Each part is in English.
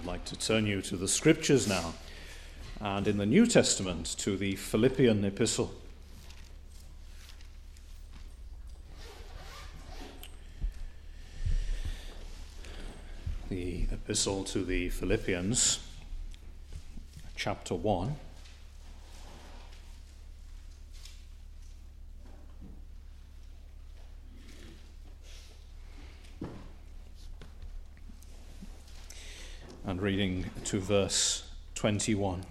like to turn you to the Scriptures now, and in the New Testament to the Philippian epistle. The epistle to the Philippians, chapter 1. And reading to verse 21.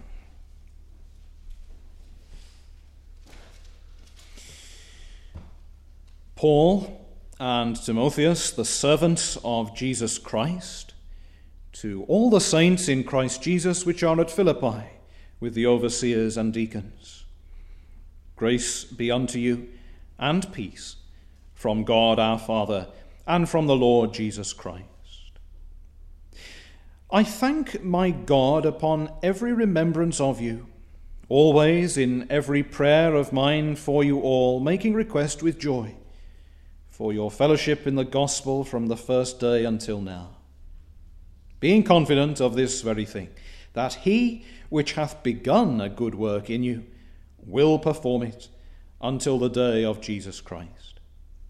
Paul and Timotheus, the servants of Jesus Christ, to all the saints in Christ Jesus which are at Philippi, with the overseers and deacons. Grace be unto you, and peace, from God our Father, and from the Lord Jesus Christ. I thank my God upon every remembrance of you, always in every prayer of mine for you all, making request with joy, for your fellowship in the gospel from the first day until now, being confident of this very thing, that he which hath begun a good work in you will perform it until the day of Jesus Christ.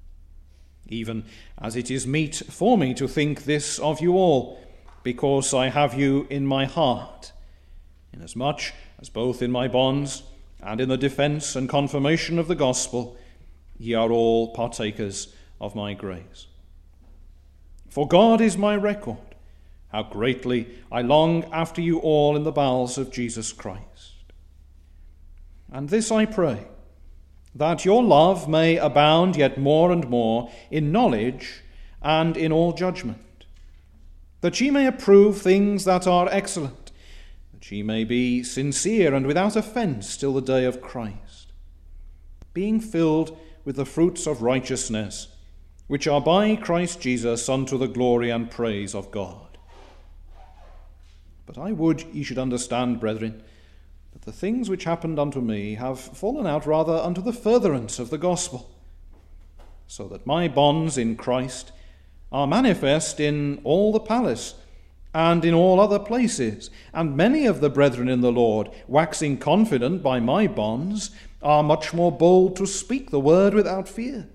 Even as it is meet for me to think this of you all, because I have you in my heart, inasmuch as both in my bonds and in the defence and confirmation of the gospel ye are all partakers of my grace. For God is my record, how greatly I long after you all in the bowels of Jesus Christ. And this I pray, that your love may abound yet more and more in knowledge and in all judgment, that ye may approve things that are excellent, that ye may be sincere and without offence till the day of Christ, being filled with the fruits of righteousness, which are by Christ Jesus unto the glory and praise of God. But I would ye should understand, brethren, that the things which happened unto me have fallen out rather unto the furtherance of the gospel, so that my bonds in Christ are manifest in all the palace and in all other places, and many of the brethren in the Lord, waxing confident by my bonds, are much more bold to speak the word without fear.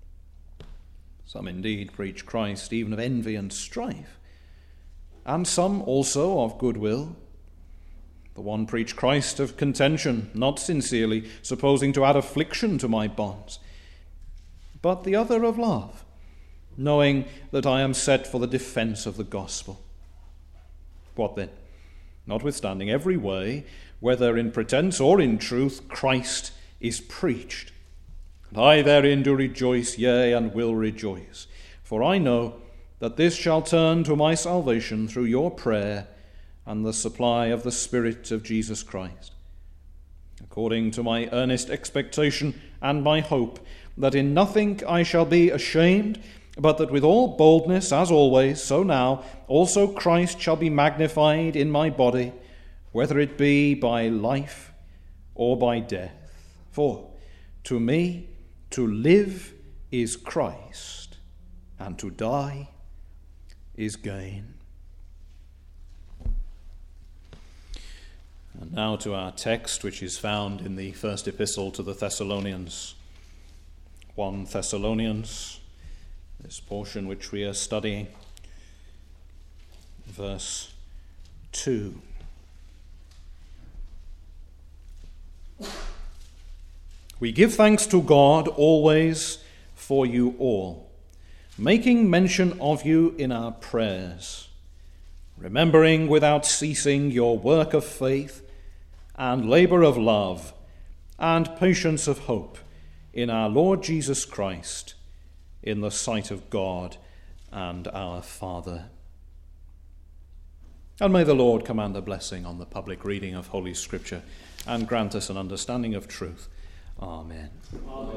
Some indeed preach Christ even of envy and strife, and some also of goodwill. The one preach Christ of contention, not sincerely, supposing to add affliction to my bonds, but the other of love, knowing that I am set for the defence of the gospel. What then? Notwithstanding every way, whether in pretence or in truth, Christ is preached. And I therein do rejoice, yea, and will rejoice. For I know that this shall turn to my salvation through your prayer and the supply of the Spirit of Jesus Christ, according to my earnest expectation and my hope, that in nothing I shall be ashamed, but that with all boldness, as always, so now, also Christ shall be magnified in my body, whether it be by life or by death. For to me to live is Christ, and to die is gain. And now to our text, which is found in the first epistle to the Thessalonians. 1 Thessalonians, this portion which we are studying, verse 2. We give thanks to God always for you all, making mention of you in our prayers, remembering without ceasing your work of faith and labor of love and patience of hope in our Lord Jesus Christ, in the sight of God and our Father. And may the Lord command a blessing on the public reading of Holy Scripture and grant us an understanding of truth. Amen. Amen.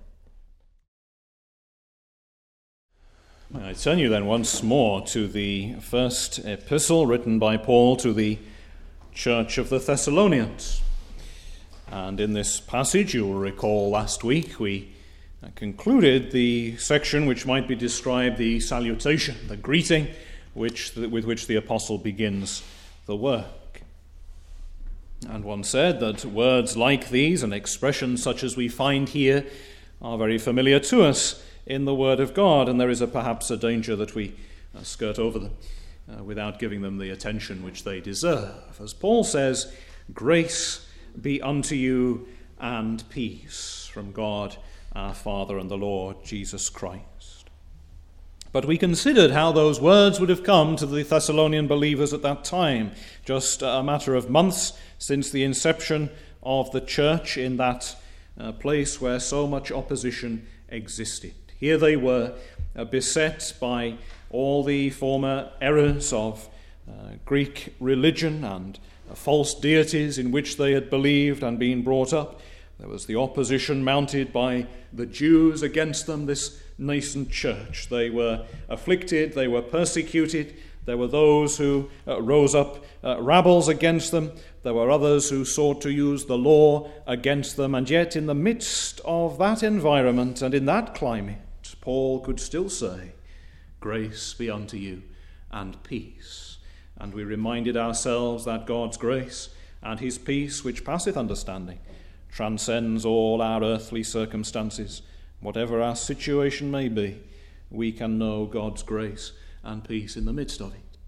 I turn you then once more to the first epistle written by Paul to the church of the Thessalonians. And in this passage, you will recall last week, we concluded the section which might be described the salutation, the greeting, with which the apostle begins the work. And one said that words like these and expressions such as we find here are very familiar to us in the Word of God, and there is perhaps a danger that we skirt over them without giving them the attention which they deserve. As Paul says, "Grace be unto you and peace from God our Father and the Lord Jesus Christ." But we considered how those words would have come to the Thessalonian believers at that time, just a matter of months since the inception of the church in that place where so much opposition existed. Here they were, beset by all the former errors of Greek religion and false deities in which they had believed and been brought up. There was the opposition mounted by the Jews against them, this nascent church. They were afflicted, they were persecuted. There were those who rose up rebels against them. There were others who sought to use the law against them. And yet in the midst of that environment and in that climate, Paul could still say, "Grace be unto you and peace." And we reminded ourselves that God's grace and his peace, which passeth understanding, transcends all our earthly circumstances. Whatever our situation may be, we can know God's grace and peace in the midst of it.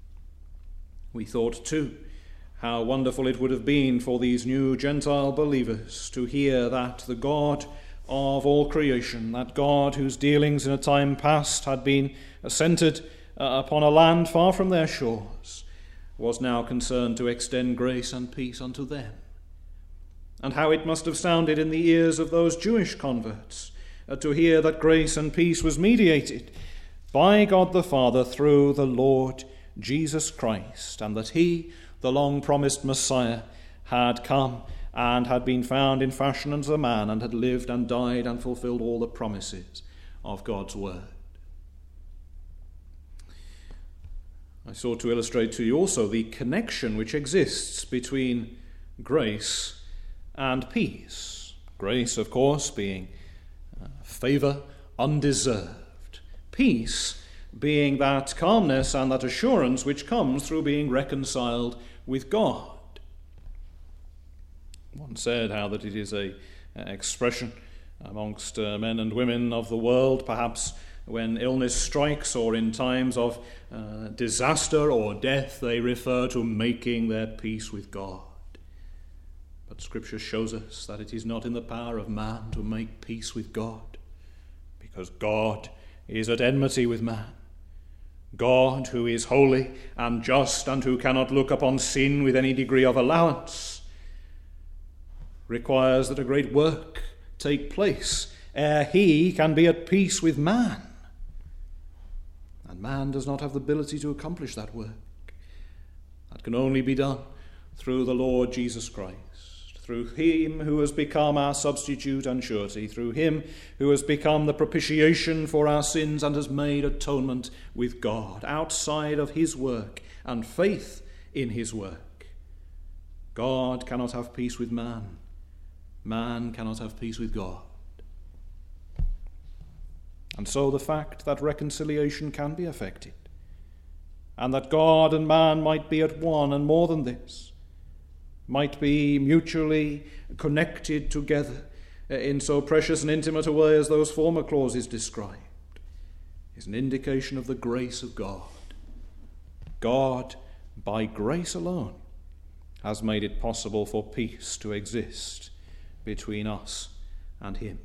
We thought too how wonderful it would have been for these new Gentile believers to hear that the God of all creation, that God whose dealings in a time past had been centered upon a land far from their shores, was now concerned to extend grace and peace unto them. And how it must have sounded in the ears of those Jewish converts to hear that grace and peace was mediated by God the Father through the Lord Jesus Christ, and that he, the long-promised Messiah, had come and had been found in fashion as a man, and had lived and died and fulfilled all the promises of God's word. I sought to illustrate to you also the connection which exists between grace and peace. Grace, of course, being favor undeserved. Peace being that calmness and that assurance which comes through being reconciled with God. One said how that it is an expression amongst men and women of the world, perhaps when illness strikes or in times of disaster or death, they refer to making their peace with God. But Scripture shows us that it is not in the power of man to make peace with God, because God is at enmity with man. God, who is holy and just and who cannot look upon sin with any degree of allowance, requires that a great work take place ere he can be at peace with man. And man does not have the ability to accomplish that work. That can only be done through the Lord Jesus Christ, through him who has become our substitute and surety, through him who has become the propitiation for our sins and has made atonement with God. Outside of his work and faith in his work, God cannot have peace with man. Man cannot have peace with God. And so the fact that reconciliation can be effected, and that God and man might be at one, and more than this, might be mutually connected together in so precious and intimate a way as those former clauses described, is an indication of the grace of God. God, by grace alone, has made it possible for peace to exist between us and him.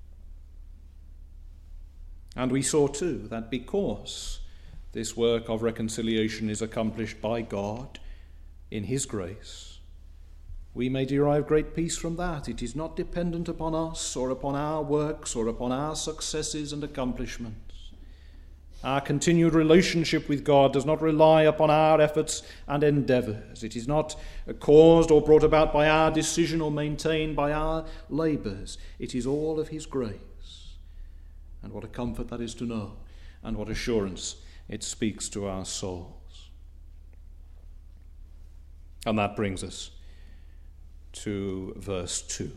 And we saw too that because this work of reconciliation is accomplished by God in his grace, we may derive great peace from that. It is not dependent upon us or upon our works or upon our successes and accomplishments. Our continued relationship with God does not rely upon our efforts and endeavors. It is not caused or brought about by our decision or maintained by our labors. It is all of his grace. And what a comfort that is to know, and what assurance it speaks to our souls. And that brings us to verse 2.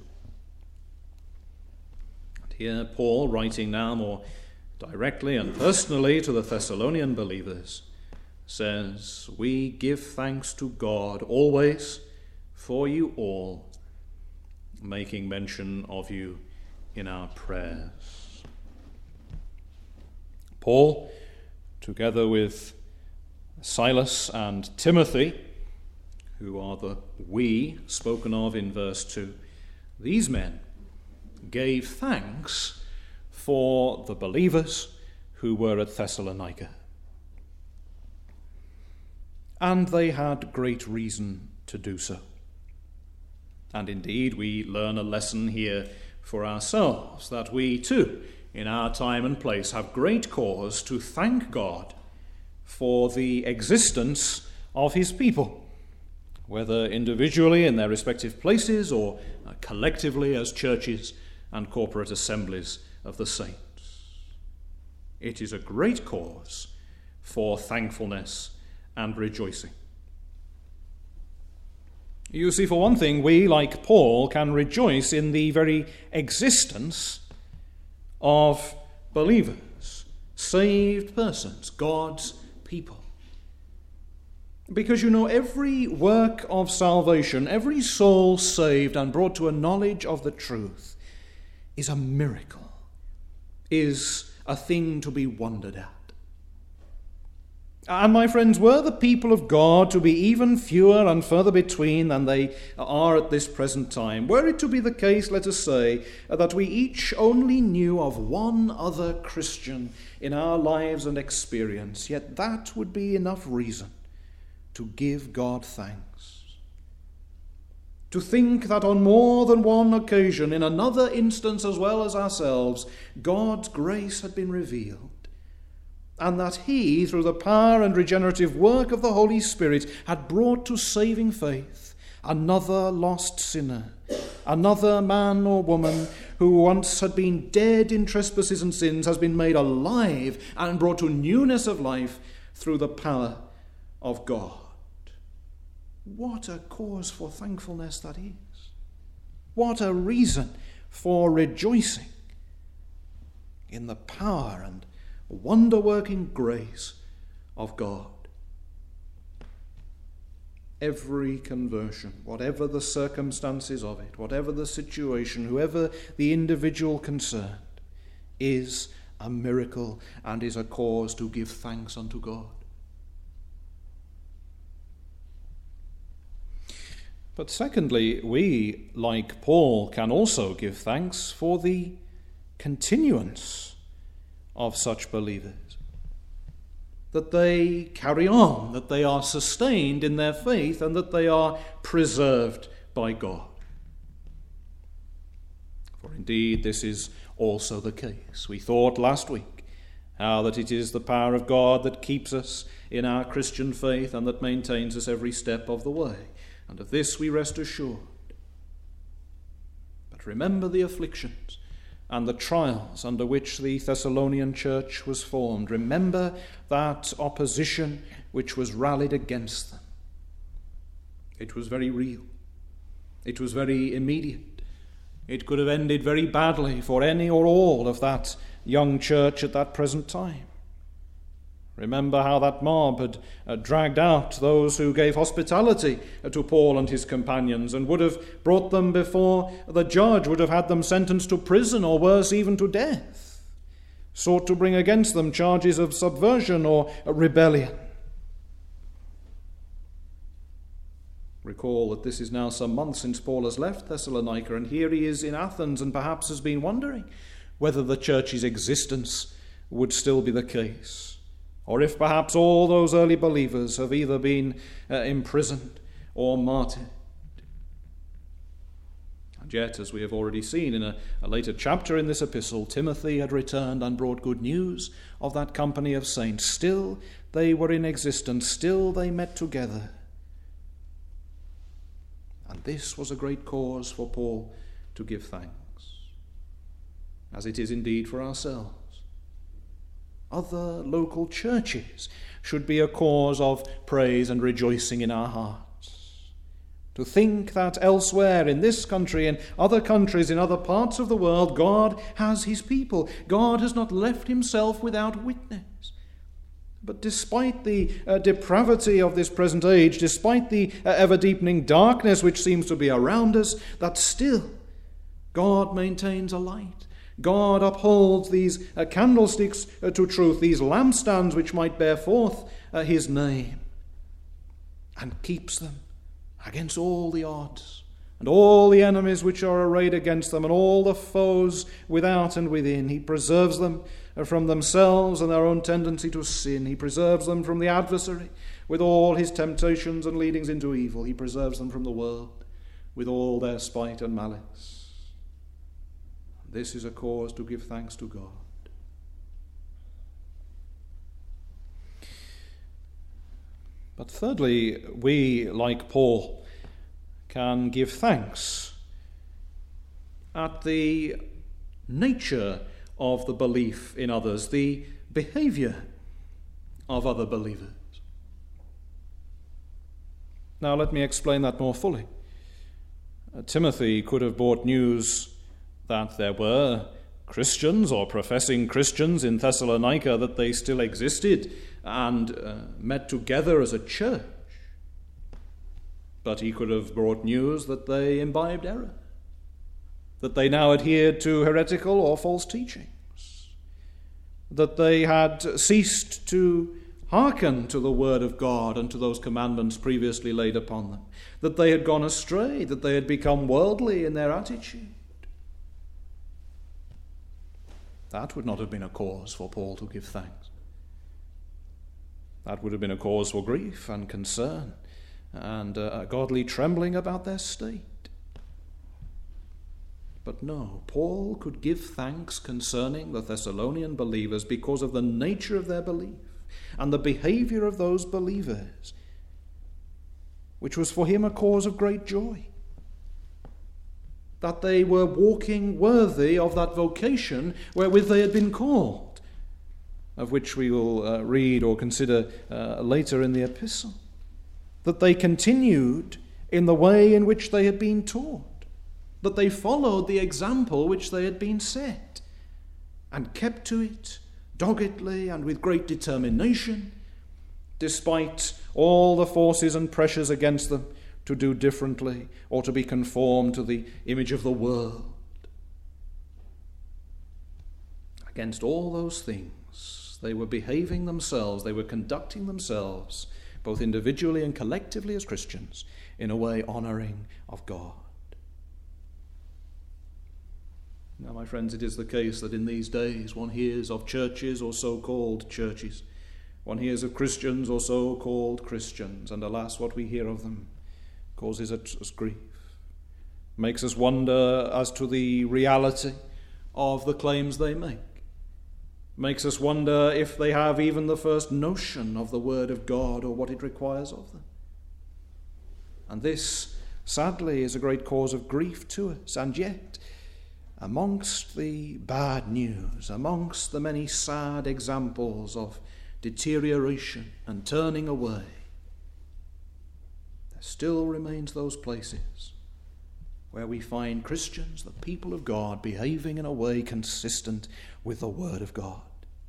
And here Paul, writing now more directly and personally to the Thessalonian believers, says, "We give thanks to God always for you all, making mention of you in our prayers." Paul, together with Silas and Timothy, who are the "we" spoken of in verse 2, these men gave thanks for the believers who were at Thessalonica. And they had great reason to do so. And indeed, we learn a lesson here for ourselves, that we too, in our time and place, have great cause to thank God for the existence of his people, whether individually in their respective places or collectively as churches and corporate assemblies of the saints. It is a great cause for thankfulness and rejoicing. You see, for one thing, we, like Paul, can rejoice in the very existence of believers, saved persons, God's people. Because, every work of salvation, every soul saved and brought to a knowledge of the truth is a miracle, is a thing to be wondered at. And my friends, were the people of God to be even fewer and further between than they are at this present time, were it to be the case, let us say, that we each only knew of one other Christian in our lives and experience, yet that would be enough reason to give God thanks. To think that on more than one occasion, in another instance as well as ourselves, God's grace had been revealed, and that he, through the power and regenerative work of the Holy Spirit, had brought to saving faith another lost sinner, another man or woman who once had been dead in trespasses and sins, has been made alive and brought to newness of life through the power of God. What a cause for thankfulness that is. What a reason for rejoicing in the power and wonder-working grace of God. Every conversion, whatever the circumstances of it, whatever the situation, whoever the individual concerned, is a miracle and is a cause to give thanks unto God. But secondly, we, like Paul, can also give thanks for the continuance of such believers, that they carry on, that they are sustained in their faith, and that they are preserved by God. For indeed, this is also the case. We thought last week how that it is the power of God that keeps us in our Christian faith and that maintains us every step of the way. And of this we rest assured. But remember the afflictions and the trials under which the Thessalonian church was formed. Remember that opposition which was rallied against them. It was very real. It was very immediate. It could have ended very badly for any or all of that young church at that present time. Remember how that mob had dragged out those who gave hospitality to Paul and his companions and would have brought them before the judge, would have had them sentenced to prison or worse, even to death, sought to bring against them charges of subversion or rebellion. Recall that this is now some months since Paul has left Thessalonica, and here he is in Athens and perhaps has been wondering whether the church's existence would still be the case, or if perhaps all those early believers have either been imprisoned or martyred. And yet, as we have already seen in a later chapter in this epistle, Timothy had returned and brought good news of that company of saints. Still they were in existence, still they met together. And this was a great cause for Paul to give thanks, as it is indeed for ourselves. Other local churches should be a cause of praise and rejoicing in our hearts. To think that elsewhere in this country and other countries in other parts of the world, God has his people. God has not left himself without witness. But despite the depravity of this present age, despite the ever-deepening darkness which seems to be around us, that still God maintains a light. God upholds these candlesticks to truth, these lampstands which might bear forth his name, and keeps them against all the odds and all the enemies which are arrayed against them and all the foes without and within. He preserves them from themselves and their own tendency to sin. He preserves them from the adversary with all his temptations and leadings into evil. He preserves them from the world with all their spite and malice. This is a cause to give thanks to God. But thirdly, we, like Paul, can give thanks at the nature of the belief in others, the behavior of other believers. Now let me explain that more fully. Timothy could have brought news that there were Christians or professing Christians in Thessalonica, that they still existed and met together as a church. But he could have brought news that they imbibed error, that they now adhered to heretical or false teachings, that they had ceased to hearken to the word of God and to those commandments previously laid upon them, that they had gone astray, that they had become worldly in their attitude. That would not have been a cause for Paul to give thanks. That would have been a cause for grief and concern and a godly trembling about their state. But no, Paul could give thanks concerning the Thessalonian believers because of the nature of their belief and the behavior of those believers, which was for him a cause of great joy. That they were walking worthy of that vocation wherewith they had been called, of which we will read or consider later in the epistle. That they continued in the way in which they had been taught, that they followed the example which they had been set, and kept to it doggedly and with great determination, despite all the forces and pressures against them to do differently or to be conformed to the image of the world. Against all those things, they were behaving themselves, they were conducting themselves, both individually and collectively as Christians, in a way honouring of God. Now, my friends, it is the case that in these days one hears of churches or so-called churches. One hears of Christians or so-called Christians, and alas, what we hear of them causes us grief, makes us wonder as to the reality of the claims they make, makes us wonder if they have even the first notion of the Word of God or what it requires of them. And this, sadly, is a great cause of grief to us. And yet, amongst the bad news, amongst the many sad examples of deterioration and turning away, there still remains those places where we find Christians, the people of God, behaving in a way consistent with the Word of God.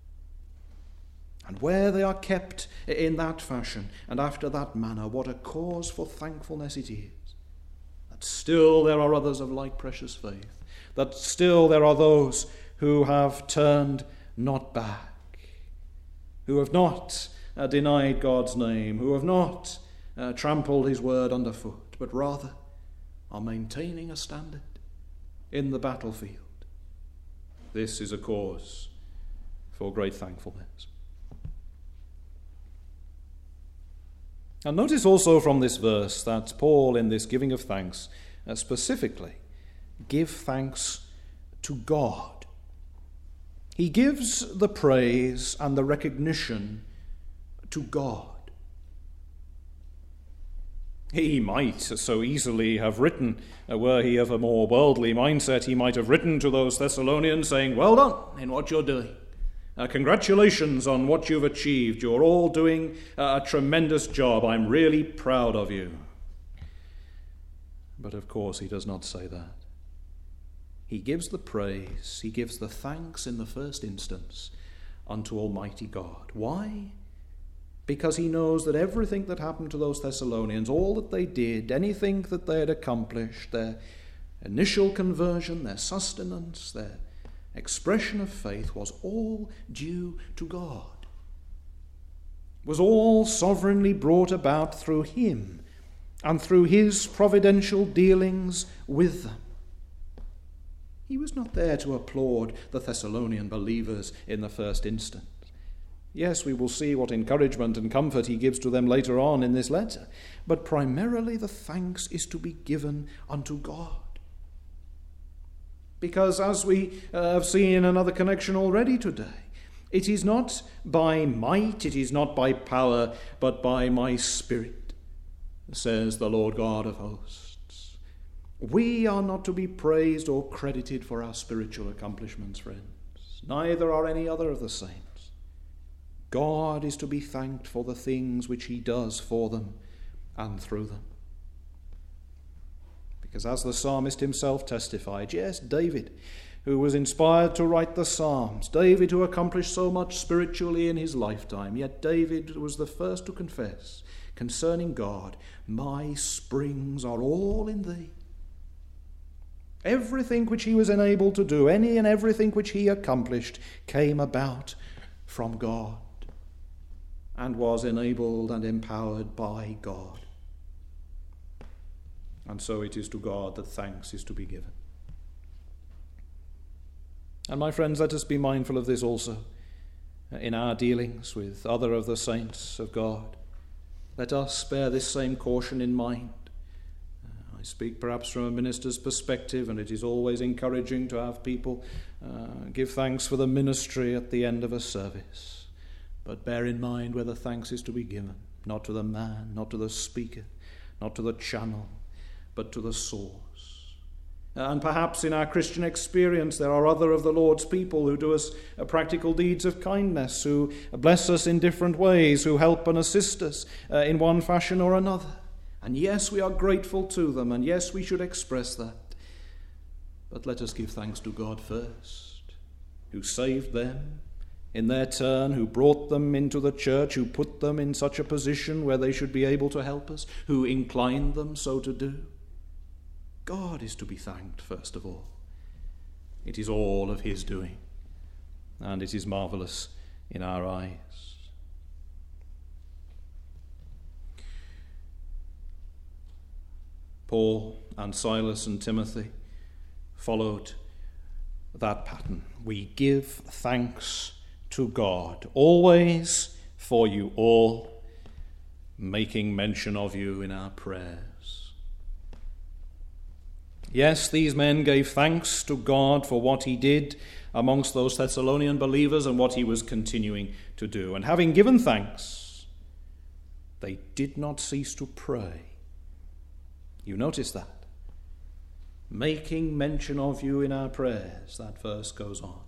And where they are kept in that fashion and after that manner, what a cause for thankfulness it is. That still there are others of like precious faith, that still there are those who have turned not back, who have not denied God's name, who have not trampled his word underfoot, but rather are maintaining a standard in the battlefield. This is a cause for great thankfulness. And notice also from this verse that Paul, in this giving of thanks, specifically give thanks to God. He gives the praise and the recognition to God. He might so easily have written, were he of a more worldly mindset, he might have written to those Thessalonians saying, well done in what you're doing. Congratulations on what you've achieved. You're all doing a tremendous job. I'm really proud of you. But of course he does not say that. He gives the praise, he gives the thanks in the first instance unto Almighty God. Why? because he knows that everything that happened to those Thessalonians, all that they did, anything that they had accomplished, their initial conversion, their sustenance, their expression of faith, was all due to God, was all sovereignly brought about through him and through his providential dealings with them. He was not there to applaud the Thessalonian believers in the first instance. Yes, we will see what encouragement and comfort he gives to them later on in this letter, but primarily the thanks is to be given unto God. Because as we have seen in another connection already today, it is not by might, it is not by power, but by my Spirit, says the Lord God of hosts. We are not to be praised or credited for our spiritual accomplishments, friends. Neither are any other of the saints. God is to be thanked for the things which he does for them and through them. Because as the psalmist himself testified, yes, David, who was inspired to write the Psalms, David who accomplished so much spiritually in his lifetime, yet David was the first to confess concerning God, my springs are all in thee. Everything which he was enabled to do, any and everything which he accomplished, came about from God and was enabled and empowered by God. And so it is to God that thanks is to be given. And my friends, let us be mindful of this also in our dealings with other of the saints of God. Let us bear this same caution in mind. I speak perhaps from a minister's perspective, and it is always encouraging to have people give thanks for the ministry at the end of a service. But bear in mind where the thanks is to be given, not to the man, not to the speaker, not to the channel, but to the source. And perhaps in our Christian experience there are other of the Lord's people who do us practical deeds of kindness, who bless us in different ways, who help and assist us in one fashion or another. And yes, we are grateful to them, and yes, we should express that. But let us give thanks to God first, who saved them in their turn, who brought them into the church, who put them in such a position where they should be able to help us, who inclined them so to do. God is to be thanked first of all. It is all of his doing, and it is marvelous in our eyes. Paul and Silas and Timothy followed that pattern. We give thanks to God always for you all, making mention of you in our prayers. Yes, these men gave thanks to God for what he did amongst those Thessalonian believers and what he was continuing to do. And having given thanks, they did not cease to pray. You notice that. Making mention of you in our prayers, that verse goes on.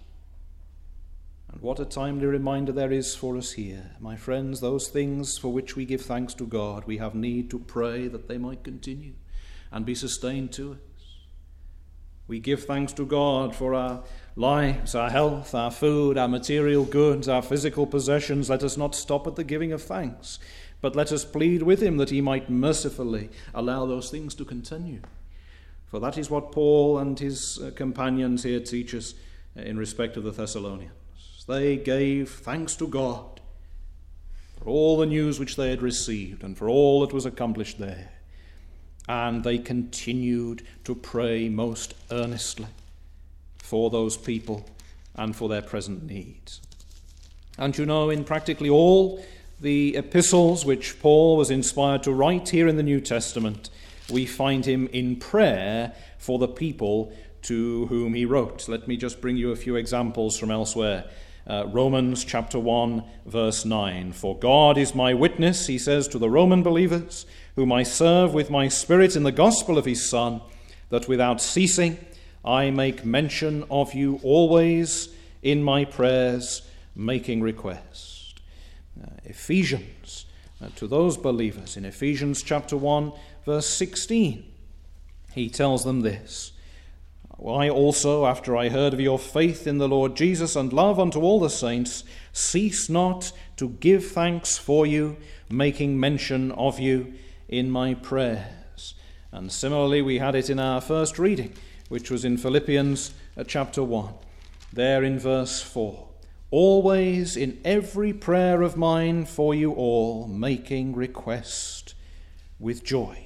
And what a timely reminder there is for us here. My friends, those things for which we give thanks to God, we have need to pray that they might continue and be sustained to us. We give thanks to God for our lives, our health, our food, our material goods, our physical possessions. Let us not stop at the giving of thanks, but let us plead with him that he might mercifully allow those things to continue. For that is what Paul and his companions here teach us in respect of the Thessalonians. They gave thanks to God for all the news which they had received and for all that was accomplished there. And they continued to pray most earnestly for those people and for their present needs. And you know, in practically all the epistles which Paul was inspired to write here in the New Testament, we find him in prayer for the people to whom he wrote. Let me just bring you a few examples from elsewhere. Romans chapter 1, verse 9. For God is my witness, he says to the Roman believers, whom I serve with my spirit in the gospel of his Son, that without ceasing I make mention of you always in my prayers, making request. Ephesians, to those believers, in Ephesians chapter 1, verse 16, he tells them this. I also, after I heard of your faith in the Lord Jesus and love unto all the saints, cease not to give thanks for you, making mention of you in my prayers. And similarly, we had it in our first reading, which was in Philippians chapter 1, there in verse 4. Always in every prayer of mine for you all, making request with joy.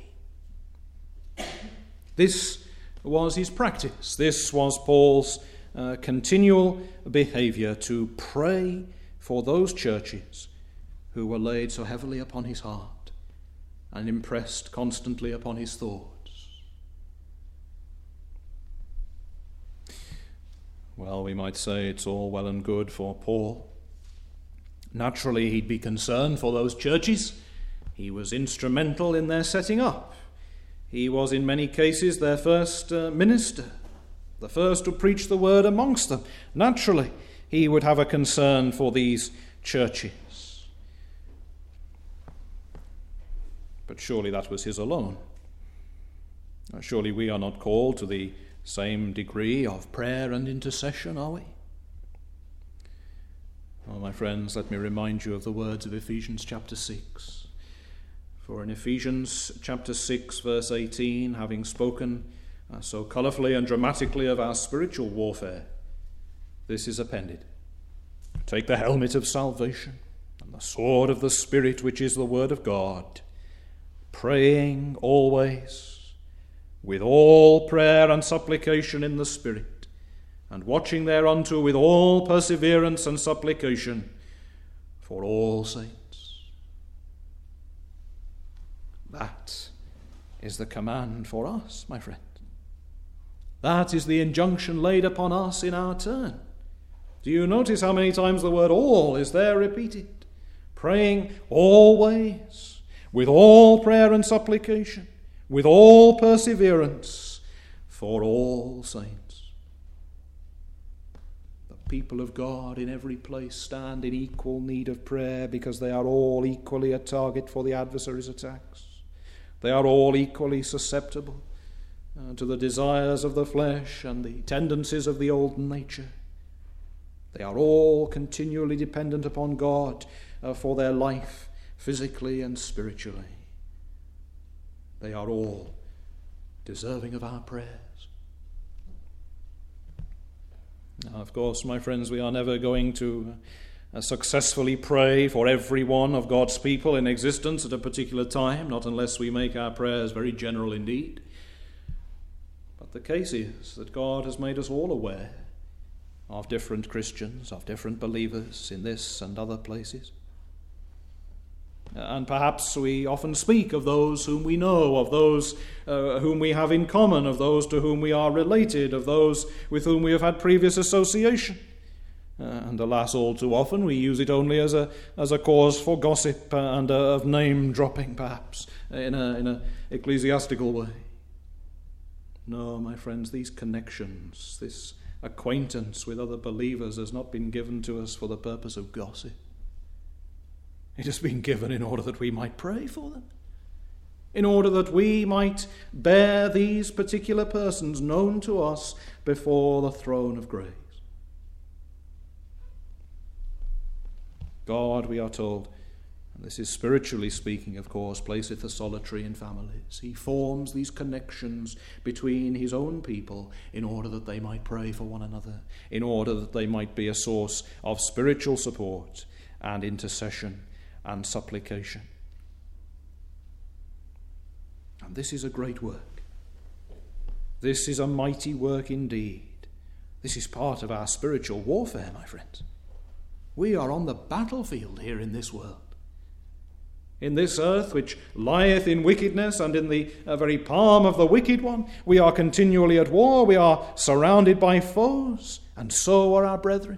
This was his practice. This was Paul's continual behavior, to pray for those churches who were laid so heavily upon his heart and impressed constantly upon his thoughts. Well, we might say it's all well and good for Paul. Naturally, he'd be concerned for those churches. He was instrumental in their setting up. He was in many cases their first minister, the first to preach the word amongst them. Naturally, he would have a concern for these churches. But surely that was his alone. Surely we are not called to the same degree of prayer and intercession, are we? Oh, my friends, let me remind you of the words of Ephesians chapter 6. For in Ephesians chapter 6, verse 18, having spoken so colourfully and dramatically of our spiritual warfare, this is appended. Take the helmet of salvation and the sword of the Spirit, which is the word of God, praying always with all prayer and supplication in the Spirit, and watching thereunto with all perseverance and supplication for all saints. That is the command for us, my friend. That is the injunction laid upon us in our turn. Do you notice how many times the word all is there repeated? Praying always, with all prayer and supplication, with all perseverance, for all saints. The people of God in every place stand in equal need of prayer, because they are all equally a target for the adversary's attacks. They are all equally susceptible to the desires of the flesh and the tendencies of the old nature. They are all continually dependent upon God for their life, physically and spiritually. They are all deserving of our prayers. Now, of course, my friends, we are never going to successfully pray for every one of God's people in existence at a particular time, not unless we make our prayers very general indeed. But the case is that God has made us all aware of different Christians, of different believers in this and other places. And perhaps we often speak of those whom we know, of those whom we have in common, of those to whom we are related, of those with whom we have had previous association. And alas, all too often we use it only as a cause for gossip and of name-dropping, perhaps, in an ecclesiastical way. No, my friends, these connections, this acquaintance with other believers has not been given to us for the purpose of gossip. It has been given in order that we might pray for them, in order that we might bear these particular persons known to us before the throne of grace. God, we are told, and this is spiritually speaking, of course, placeth the solitary in families. He forms these connections between his own people in order that they might pray for one another, in order that they might be a source of spiritual support and intercession and supplication. And this is a great work. This is a mighty work indeed. This is part of our spiritual warfare, my friends. We are on the battlefield here in this world. In this earth which lieth in wickedness and in the very palm of the wicked one, we are continually at war. We are surrounded by foes, and so are our brethren.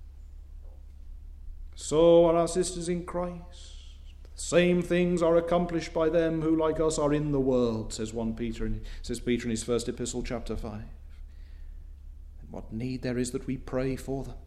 So are our sisters in Christ. The same things are accomplished by them who, like us, are in the world, says Peter in his first epistle, chapter 5. And what need there is that we pray for them.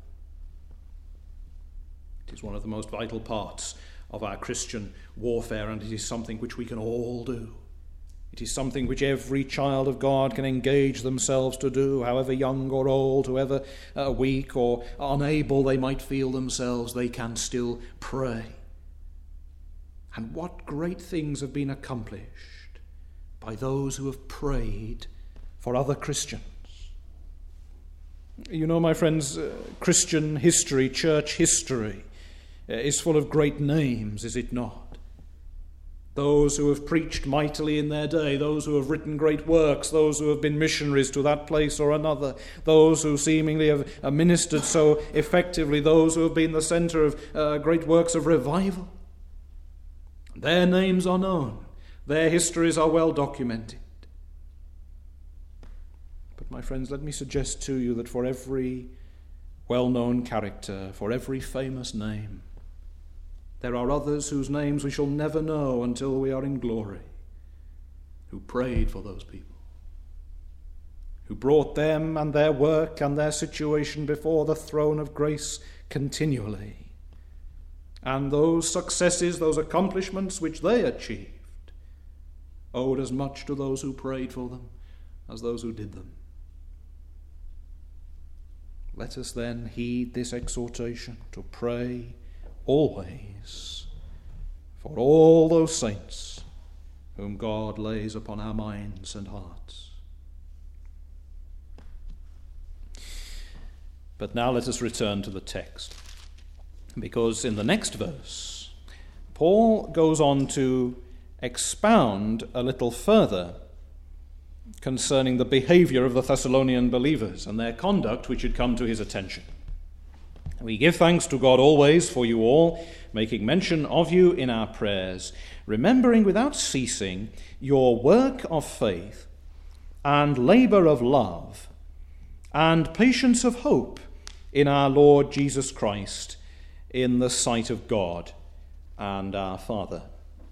It is one of the most vital parts of our Christian warfare, and it is something which we can all do. It is something which every child of God can engage themselves to do, however young or old, however weak or unable they might feel themselves, they can still pray. And what great things have been accomplished by those who have prayed for other Christians. You know, my friends, Christian history, church history, is full of great names, is it not? Those who have preached mightily in their day, those who have written great works, those who have been missionaries to that place or another, those who seemingly have ministered so effectively, those who have been the center of great works of revival. Their names are known. Their histories are well documented. But my friends, let me suggest to you that for every well-known character, for every famous name, there are others whose names we shall never know until we are in glory, who prayed for those people, who brought them and their work and their situation before the throne of grace continually. And those successes, those accomplishments which they achieved, owed as much to those who prayed for them as those who did them. Let us then heed this exhortation to pray always for all those saints whom God lays upon our minds and hearts. But now let us return to the text, because in the next verse, Paul goes on to expound a little further concerning the behavior of the Thessalonian believers and their conduct which had come to his attention. We give thanks to God always for you all, making mention of you in our prayers, remembering without ceasing your work of faith and labor of love and patience of hope in our Lord Jesus Christ, in the sight of God and our Father.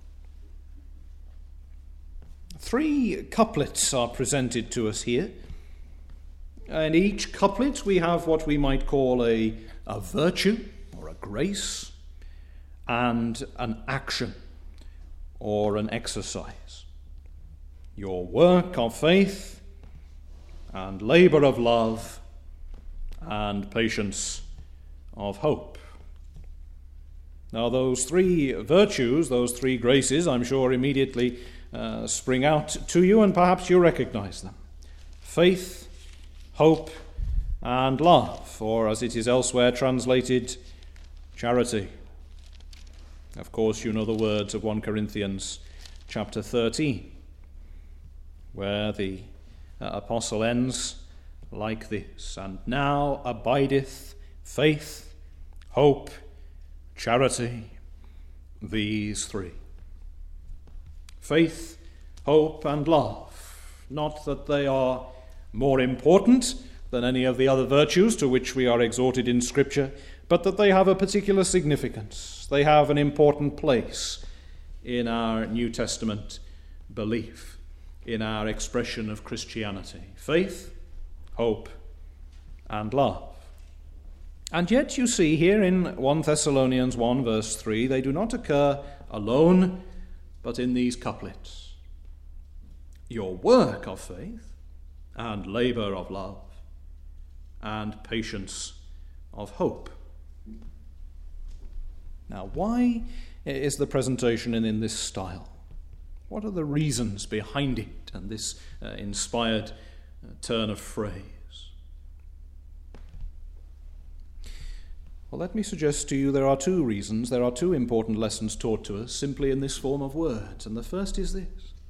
3 couplets are presented to us here. In each couplet we have what we might call a virtue or a grace and an action or an exercise. Your work of faith and labor of love and patience of hope. Now those 3 virtues, those 3 graces, I'm sure immediately spring out to you, and perhaps you recognize them. Faith, hope, and love, or as it is elsewhere translated, charity. Of course, you know the words of 1 Corinthians chapter 13, where the apostle ends like this: and now abideth faith, hope, charity, these 3. Faith, hope, and love. Not that they are more important than any of the other virtues to which we are exhorted in Scripture, but that they have a particular significance. They have an important place in our New Testament belief, in our expression of Christianity. Faith, hope, and love. And yet you see here in 1 Thessalonians 1 verse 3, they do not occur alone, but in these couplets: your work of faith and labor of love and patience of hope. Now, why is the presentation in this style? What are the reasons behind it and this inspired turn of phrase? Well, let me suggest to you there are 2 reasons, there are 2 important lessons taught to us simply in this form of words. And the first is this: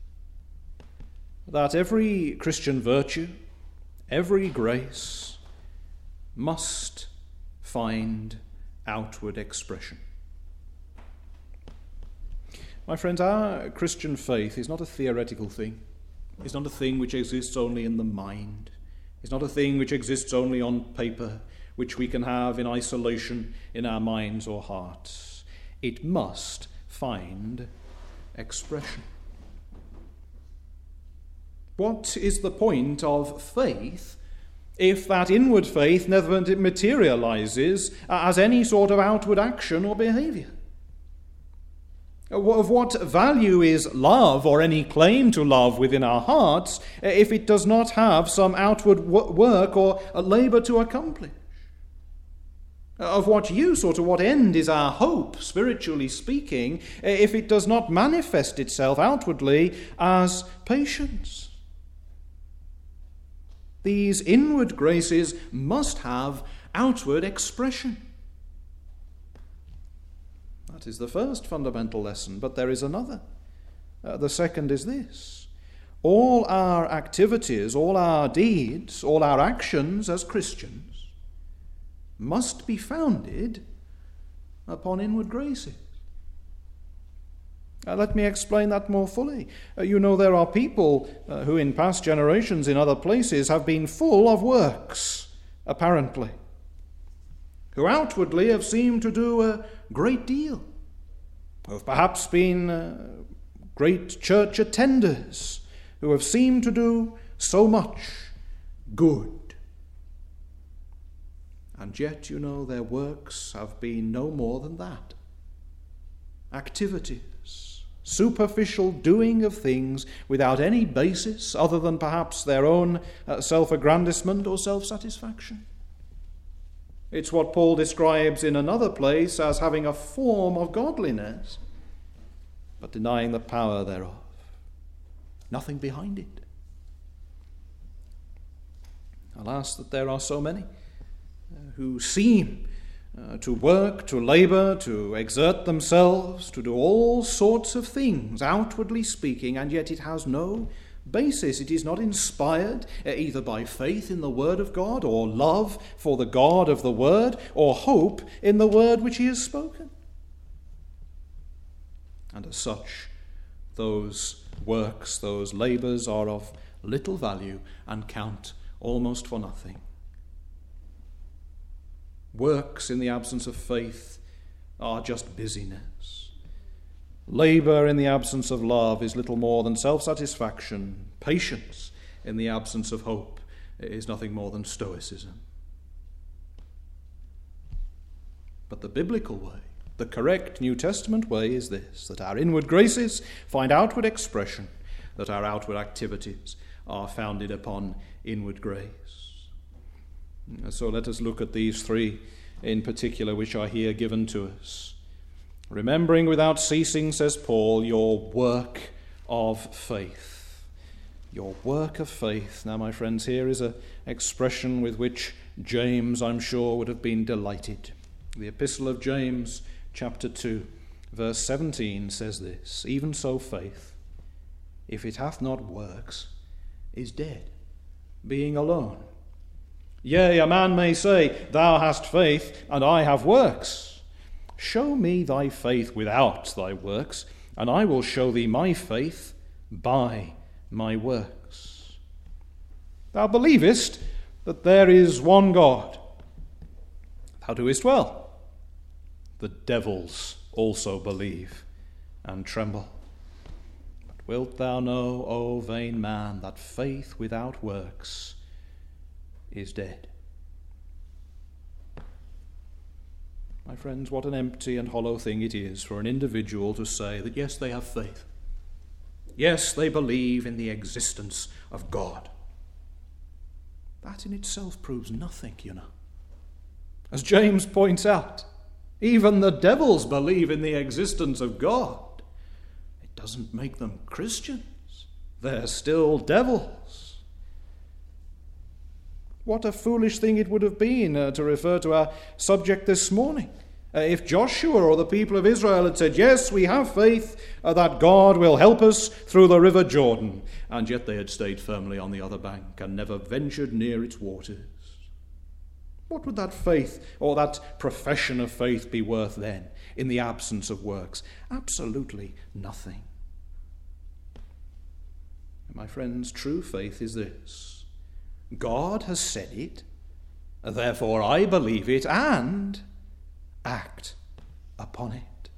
that every Christian virtue, every grace must find outward expression. My friends, our Christian faith is not a theoretical thing. It's not a thing which exists only in the mind. It's not a thing which exists only on paper, which we can have in isolation in our minds or hearts. It must find expression. What is the point of faith if that inward faith never materializes as any sort of outward action or behavior? Of what value is love or any claim to love within our hearts if it does not have some outward work or labor to accomplish? Of what use or to what end is our hope, spiritually speaking, if it does not manifest itself outwardly as patience? These inward graces must have outward expression. That is the first fundamental lesson, but there is another. The second is this: all our activities, all our deeds, all our actions as Christians must be founded upon inward graces. Let me explain that more fully. You know, there are people who in past generations in other places have been full of works, apparently, who outwardly have seemed to do a great deal, who have perhaps been great church attenders, who have seemed to do so much good. And yet, you know, their works have been no more than that. Activities, superficial doing of things without any basis other than perhaps their own self-aggrandizement or self-satisfaction. It's what Paul describes in another place as having a form of godliness, but denying the power thereof. Nothing behind it. Alas, that there are so many who seem to work, to labor, to exert themselves, to do all sorts of things, outwardly speaking, and yet it has no basis. It is not inspired either by faith in the Word of God, or love for the God of the Word, or hope in the Word which He has spoken. And as such, those works, those labors are of little value and count almost for nothing. Works in the absence of faith are just busyness. Labor in the absence of love is little more than self-satisfaction. Patience in the absence of hope is nothing more than stoicism. But the biblical way, the correct New Testament way, is this: that our inward graces find outward expression, that our outward activities are founded upon inward grace. So let us look at these three in particular which are here given to us. Remembering without ceasing, says Paul, your work of faith. Your work of faith. Now, my friends, here is an expression with which James, I'm sure, would have been delighted. The Epistle of James, chapter 2, verse 17 says this: even so faith, if it hath not works, is dead, being alone. Yea, a man may say, thou hast faith, and I have works. Show me thy faith without thy works, and I will show thee my faith by my works. Thou believest that there is one God. Thou doest well. The devils also believe and tremble. But wilt thou know, O vain man, that faith without works is dead? My friends, what an empty and hollow thing it is for an individual to say that yes, they have faith. Yes, they believe in the existence of God. That in itself proves nothing, you know. As James points out, even the devils believe in the existence of God. It doesn't make them Christians. They're still devils. What a foolish thing it would have been to refer to our subject this morning. If Joshua or the people of Israel had said, yes, we have faith that God will help us through the river Jordan, and yet they had stayed firmly on the other bank and never ventured near its waters. What would that faith or that profession of faith be worth then in the absence of works? Absolutely nothing. My friends, true faith is this: God has said it, therefore I believe it and act upon it.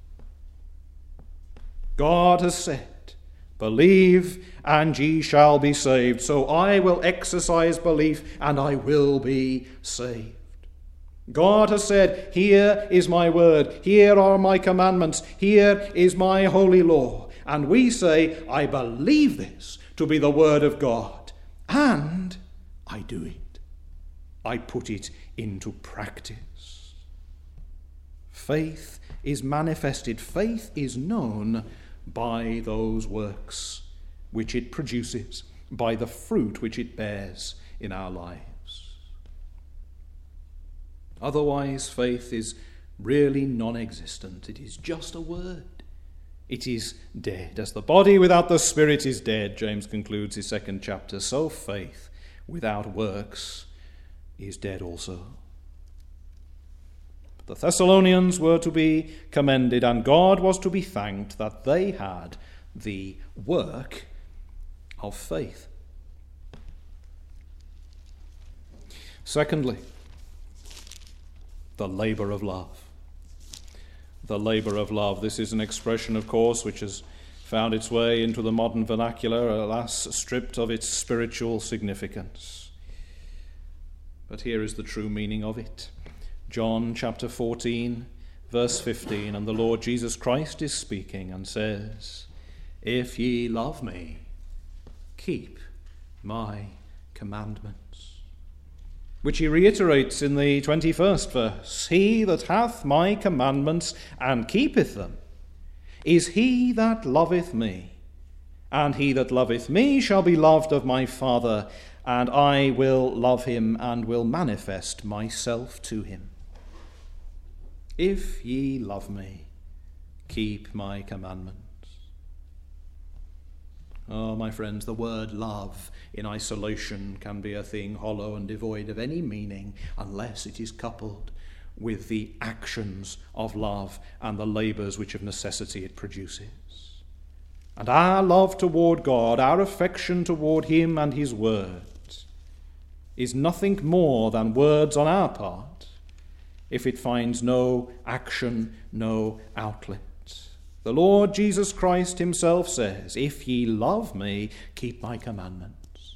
God has said, believe and ye shall be saved. So I will exercise belief and I will be saved. God has said, here is my word, here are my commandments, here is my holy law. And we say, I believe this to be the word of God, and I do it. I put it into practice. Faith is manifested, faith is known by those works which it produces, by the fruit which it bears in our lives. Otherwise, faith is really non-existent. It is just a word. It is dead. As the body without the spirit is dead, James concludes his second chapter, so faith without works is dead also. But the Thessalonians were to be commended, and God was to be thanked that they had the work of faith. Secondly, the labor of love. The labor of love. This is an expression, of course, which has found its way into the modern vernacular, alas, stripped of its spiritual significance. But here is the true meaning of it. John chapter 14, verse 15, and the Lord Jesus Christ is speaking and says, "If ye love me, keep my commandments." Which he reiterates in the 21st verse. "He that hath my commandments and keepeth them is he that loveth me. And he that loveth me shall be loved of my Father, and I will love him and will manifest myself to him." If ye love me, keep my commandments. Oh, my friends, the word love in isolation can be a thing hollow and devoid of any meaning unless it is coupled with the actions of love and the labours which of necessity it produces. And our love toward God, our affection toward him and his word, is nothing more than words on our part if it finds no action, no outlet. The Lord Jesus Christ himself says, "If ye love me, keep my commandments."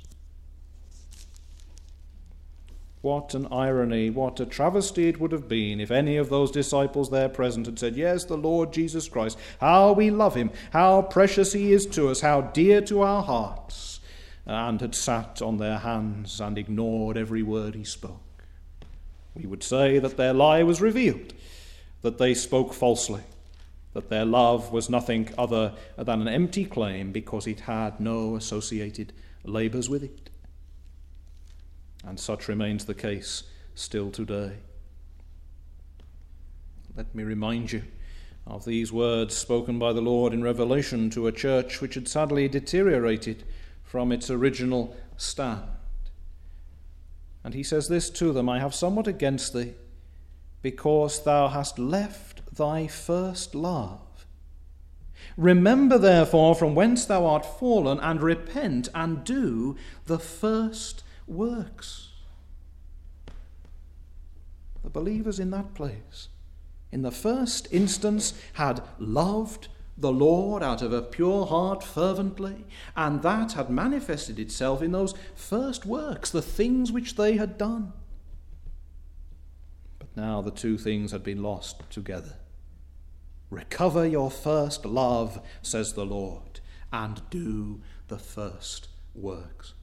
What an irony, what a travesty it would have been if any of those disciples there present had said, "Yes, the Lord Jesus Christ, how we love him, how precious he is to us, how dear to our hearts," and had sat on their hands and ignored every word he spoke. We would say that their lie was revealed, that they spoke falsely, that their love was nothing other than an empty claim because it had no associated labours with it. And such remains the case still today. Let me remind you of these words spoken by the Lord in Revelation to a church which had sadly deteriorated from its original stand. And he says this to them, "I have somewhat against thee, because thou hast left thy first love. Remember therefore from whence thou art fallen, and repent, and do the first works." The believers in that place, in the first instance, had loved the Lord out of a pure heart fervently, and that had manifested itself in those first works, the things which they had done. But now the two things had been lost together. Recover your first love, says the Lord, and do the first works.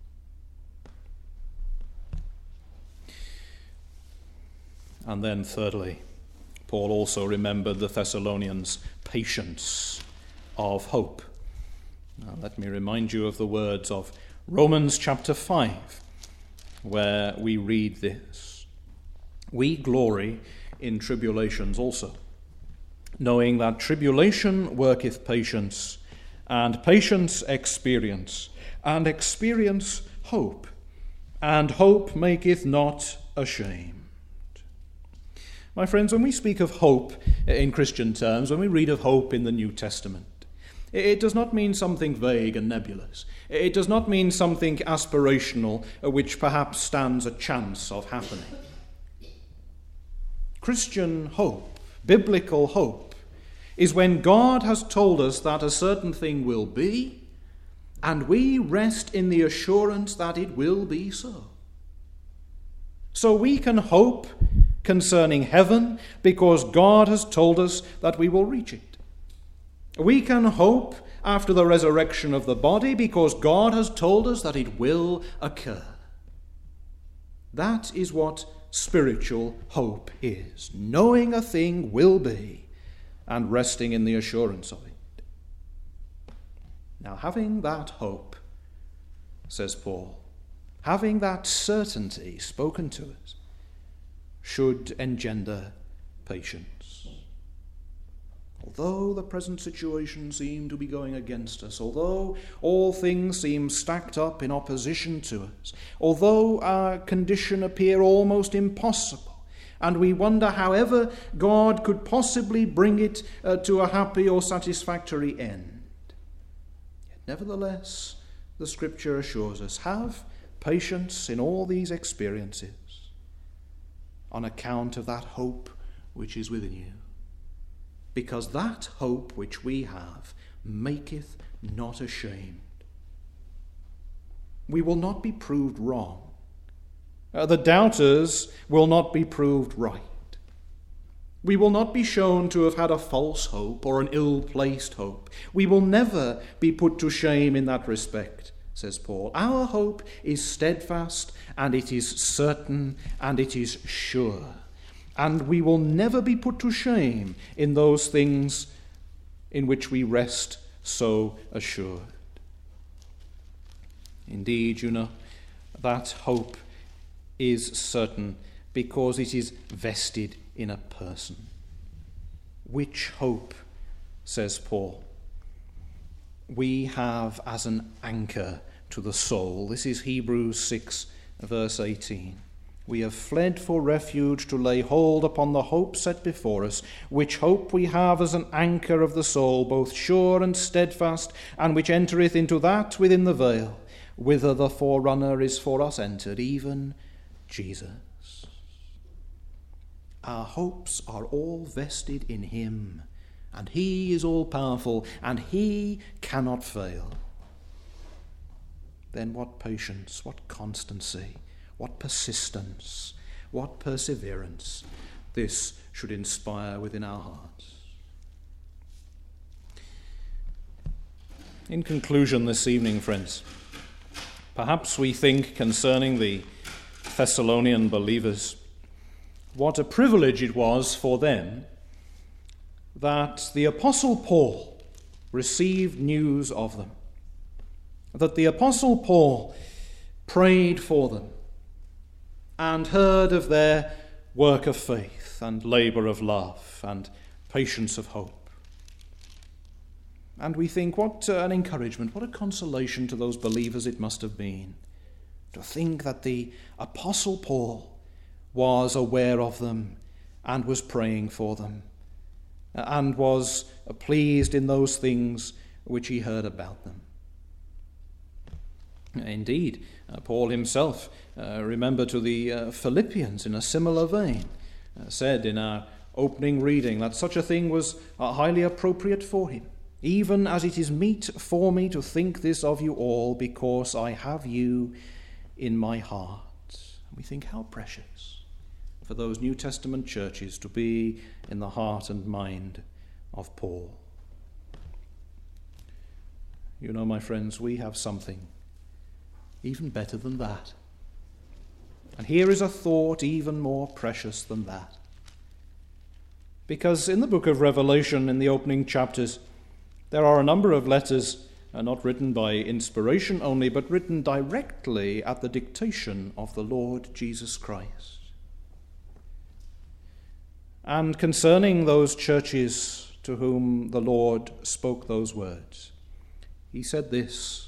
And then thirdly, Paul also remembered the Thessalonians' patience of hope. Now, let me remind you of the words of Romans chapter 5, where we read this. "We glory in tribulations also, knowing that tribulation worketh patience, and patience experience, and experience hope, and hope maketh not ashamed." My friends, when we speak of hope in Christian terms, when we read of hope in the New Testament, it does not mean something vague and nebulous. It does not mean something aspirational, which perhaps stands a chance of happening. Christian hope, biblical hope, is when God has told us that a certain thing will be, and we rest in the assurance that it will be so. So we can hope concerning heaven because God has told us that we will reach it. We can hope after the resurrection of the body because God has told us that it will occur. That is what spiritual hope is, knowing a thing will be and resting in the assurance of it. Now, having that hope, says Paul, having that certainty spoken to us, should engender patience. Although the present situation seems to be going against us, although all things seem stacked up in opposition to us, although our condition appear almost impossible, and we wonder however God could possibly bring it to a happy or satisfactory end, yet nevertheless, the Scripture assures us, have patience in all these experiences on account of that hope which is within you. Because that hope which we have maketh not ashamed. We will not be proved wrong. The doubters will not be proved right. We will not be shown to have had a false hope or an ill-placed hope. We will never be put to shame in that respect, says Paul. Our hope is steadfast, and it is certain, and it is sure. And we will never be put to shame in those things in which we rest so assured. Indeed, you know, that hope is certain because it is vested in a person. Which hope, says Paul, we have as an anchor to the soul. This is Hebrews 6, verse 18. We have fled for refuge to lay hold upon the hope set before us, which hope we have as an anchor of the soul, both sure and steadfast, and which entereth into that within the veil, whither the forerunner is for us entered, even Jesus. Our hopes are all vested in him, and he is all-powerful, and he cannot fail. Then what patience, what constancy, what persistence, what perseverance this should inspire within our hearts. In conclusion this evening, friends, perhaps we think concerning the Thessalonian believers what a privilege it was for them that the Apostle Paul received news of them, that the Apostle Paul prayed for them, and heard of their work of faith and labour of love and patience of hope. And we think what an encouragement, what a consolation to those believers it must have been to think that the Apostle Paul was aware of them and was praying for them and was pleased in those things which he heard about them. Indeed, Paul himself, remember to the Philippians in a similar vein, said in our opening reading that such a thing was highly appropriate for him, even as it is meet for me to think this of you all, because I have you in my heart. And we think how precious for those New Testament churches to be in the heart and mind of Paul. You know, my friends, we have something even better than that. And here is a thought even more precious than that. Because in the book of Revelation, in the opening chapters, there are a number of letters not written by inspiration only, but written directly at the dictation of the Lord Jesus Christ. And concerning those churches to whom the Lord spoke those words, he said this: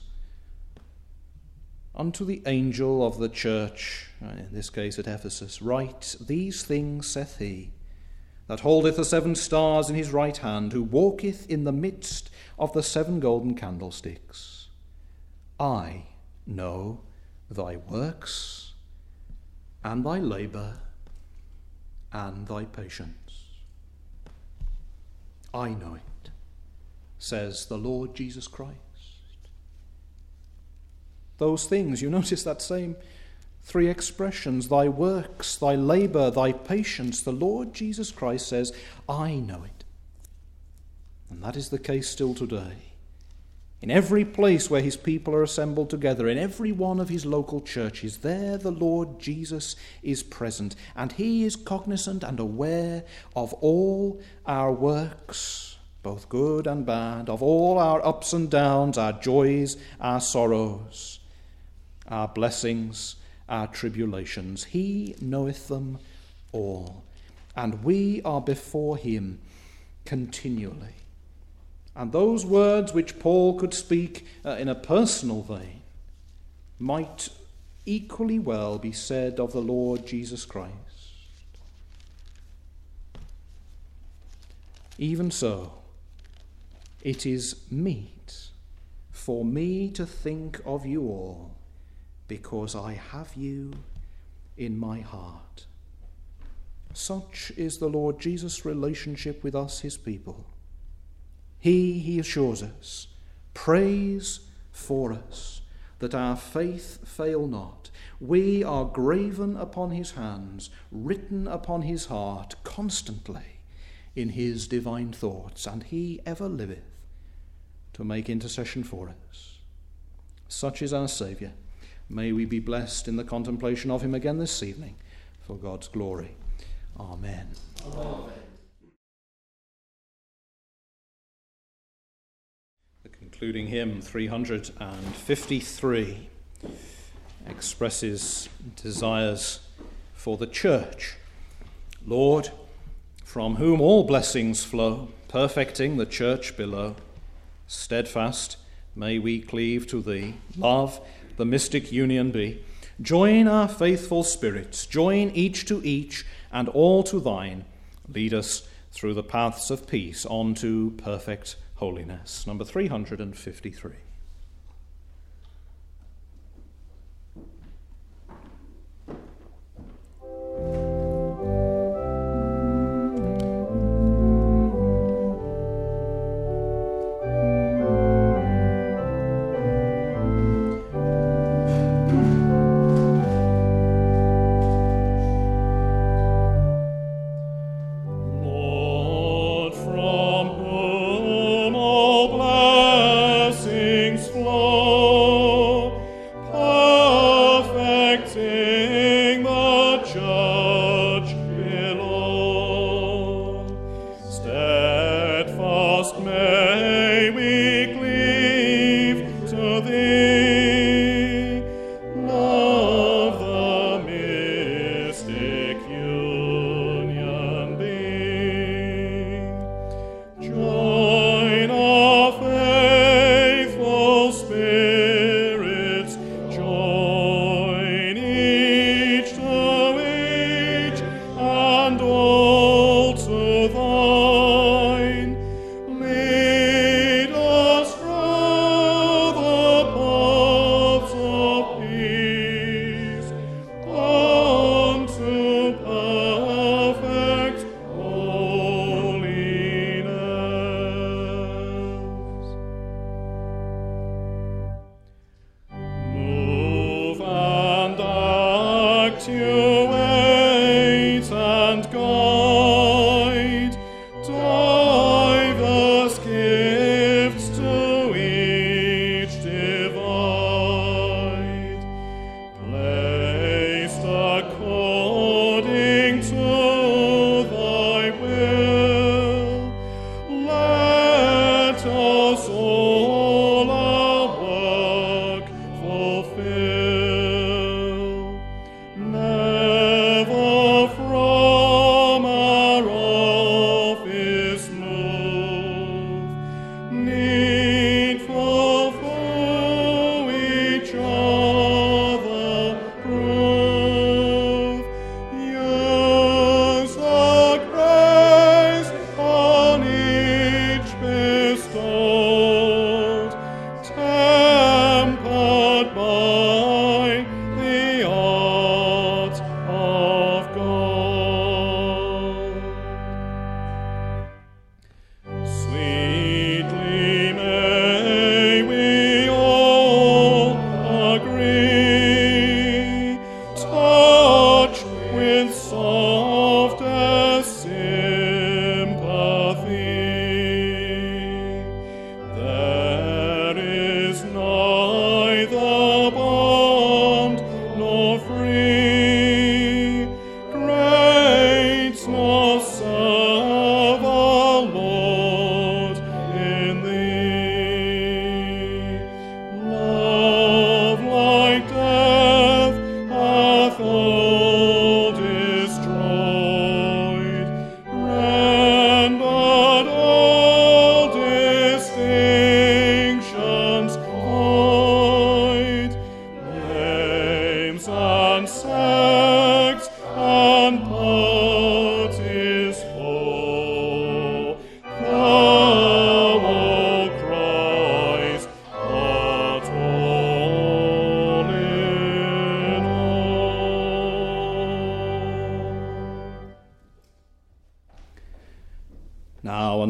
unto the angel of the church, in this case at Ephesus, write, these things saith he, that holdeth the 7 stars in his right hand, who walketh in the midst of the 7 golden candlesticks. I know thy works, and thy labour, and thy patience. I know it, says the Lord Jesus Christ. Those things, you notice that same Three expressions: thy works, thy labour, thy patience. The Lord Jesus Christ says, I know it. And that is the case still today. In every place where his people are assembled together, in every one of his local churches, there the Lord Jesus is present, and he is cognizant and aware of all our works, both good and bad, of all our ups and downs, our joys, our sorrows, our blessings, our tribulations. He knoweth them all, and we are before him continually. And those words which Paul could speak in a personal vein might equally well be said of the Lord Jesus Christ. Even so, it is meet for me to think of you all, because I have you in my heart. Such is the Lord Jesus' relationship with us, his people. He assures us, prays for us, that our faith fail not. We are graven upon his hands, written upon his heart, constantly in his divine thoughts, and he ever liveth to make intercession for us. Such is our Saviour. May we be blessed in the contemplation of him again this evening, for God's glory. Amen. Amen. The concluding hymn, 353, expresses desires for the church. Lord, from whom all blessings flow, perfecting the church below, steadfast may we cleave to thee. Love, the mystic union be. Join our faithful spirits, join each to each, and all to thine. Lead us through the paths of peace on to perfect holiness. Number 353. Lord, from whom all blessings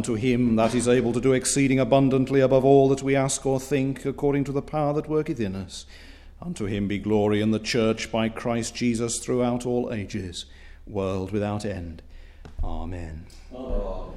unto him that is able to do exceeding abundantly above all that we ask or think, according to the power that worketh in us. Unto him be glory in the church by Christ Jesus throughout all ages, world without end. Amen. Amen.